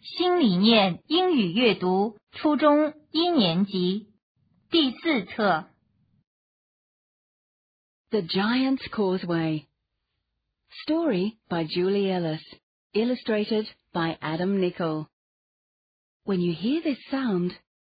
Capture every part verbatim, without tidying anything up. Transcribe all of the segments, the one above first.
新理念英语阅读初中一年级第四册 The Giant's Causeway. Story by Julie Ellis. Illustrated by Adam Nichol. When you hear this sound,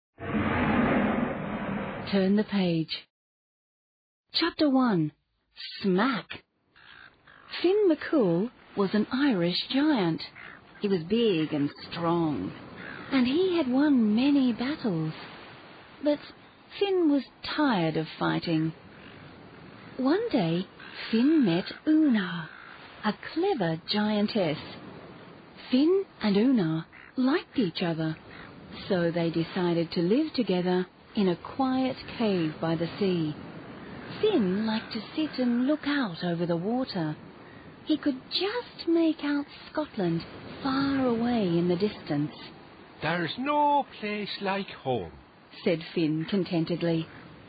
turn the page. Chapter one. Smack. Finn McCool was an Irish giant. He was big and strong, and he had won many battles. But Finn was tired of fighting. One day, Finn met Una, a clever giantess. Finn and Una liked each other, so they decided to live together in a quiet cave by the sea. Finn liked to sit and look out over the water. He could just make out Scotland far away in the distance. "There's no place like home," said Finn contentedly.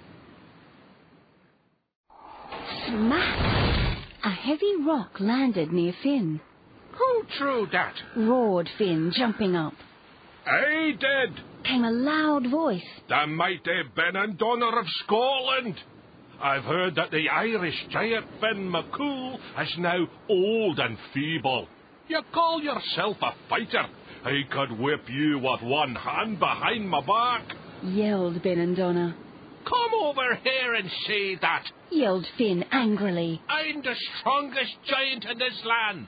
Smack! A heavy rock landed near Finn. "Who threw that?" roared Finn, jumping up. "I did," came a loud voice. "the mighty Benandonner of Scotland. I've heard that the Irish giant Finn McCool is now old and feeble. You call yourself a fighter? I could whip you with one hand behind my back," yelled Benandonner. "Come over here and say that," yelled Finn angrily. "I'm the strongest giant in this land."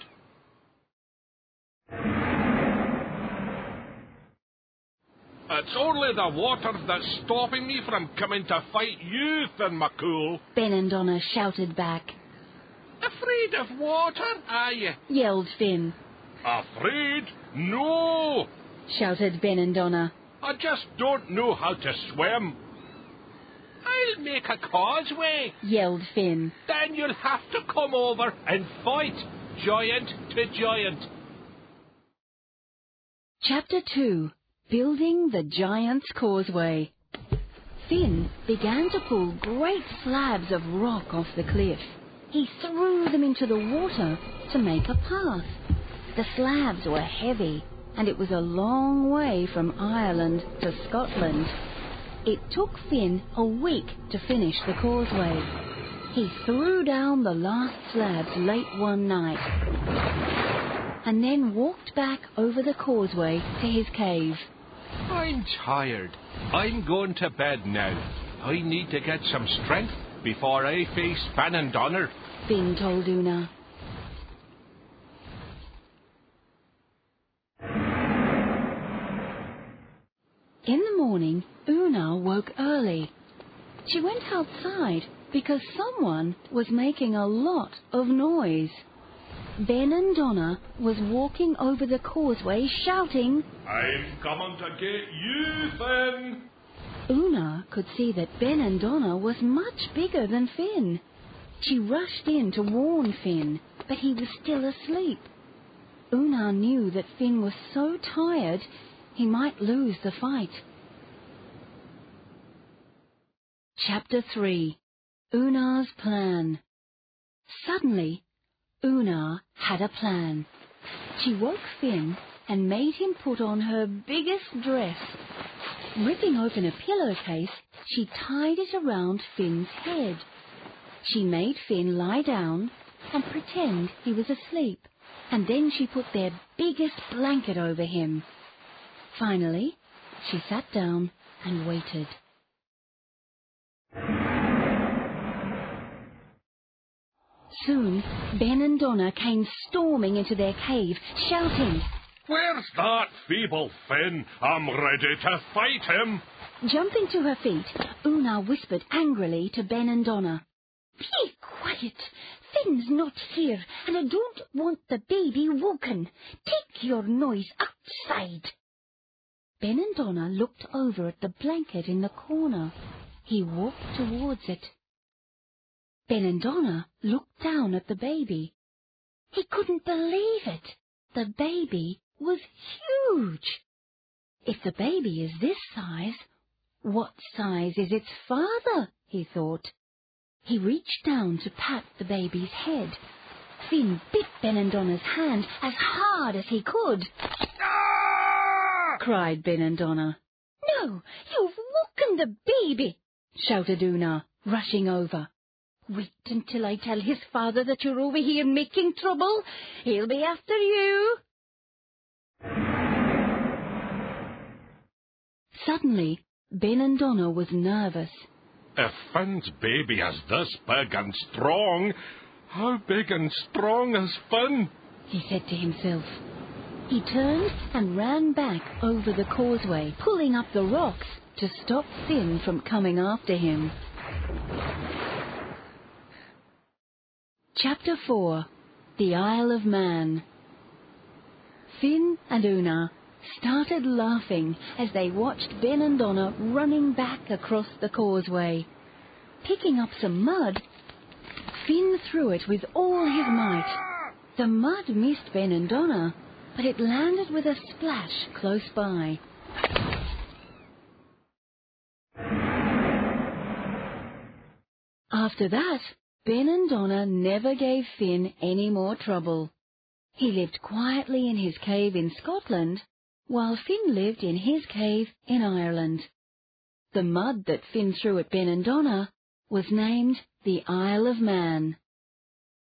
"It's only the water that's stopping me from coming to fight you, Finn McCool," Benandonner shouted back. "Afraid of water, are you?" yelled Finn. "Afraid? No!" shouted Benandonner. "I just don't know how to swim." "I'll make a causeway," yelled Finn. "Then you'll have to come over and fight, giant to giant." Chapter two. Building the Giant's Causeway. Finn began to pull great slabs of rock off the cliff. He threw them into the water to make a path. The slabs were heavy, and it was a long way from Ireland to Scotland. It took Finn a week to finish the causeway. He threw down the last slabs late one night, and then walked back over the causeway to his cave. "I'm tired. I'm going to bed now. I need to get some strength before I face Benandonner," Finn told Una. In the morning, Una woke early. She went outside because someone was making a lot of noise. Benandonner was walking over the causeway shouting, "I'm coming to get you, Finn." Una could see that Benandonner was much bigger than Finn. She rushed in to warn Finn, but he was still asleep. Una knew that Finn was so tired he might lose the fight. Chapter three. Una's Plan. Suddenly, Una had a plan. She woke Finn and made him put on her biggest dress. Ripping open a pillowcase, she tied it around Finn's head. She made Finn lie down and pretend he was asleep, and then she put their biggest blanket over him. Finally, she sat down and waited. Soon, Benandonner came storming into their cave, shouting, "Where's that feeble Finn? I'm ready to fight him." Jumping to her feet, Una whispered angrily to Benandonner, "Be quiet! Finn's not here, and I don't want the baby woken. Take your noise outside." Benandonner looked over at the blanket in the corner. He walked towards it. Benandonner looked down at the baby. He couldn't believe it. The baby was huge. If the baby is this size, what size is its father? He thought. He reached down to pat the baby's head. Finn bit Benandonner's hand as hard as he could. "Ah!" cried Ben and Donna. "No, you've woken the baby," shouted Una, rushing over. "Wait until I tell his father that you're over here making trouble. He'll be after you." Suddenly, Ben and Donna was nervous. If Finn's baby is this big and strong, how big and strong is Finn? He said to himself. He turned and ran back over the causeway, pulling up the rocks to stop Finn from coming after him. Chapter four. The Isle of Man. Finn and Una started laughing as they watched Ben and Donna running back across the causeway. Picking up some mud, Finn threw it with all his might. The mud missed Ben and Donna, but it landed with a splash close by. After that, Ben and Donna never gave Finn any more trouble. He lived quietly in his cave in Scotland, while Finn lived in his cave in Ireland. The mud that Finn threw at Ben and Donna was named the Isle of Man.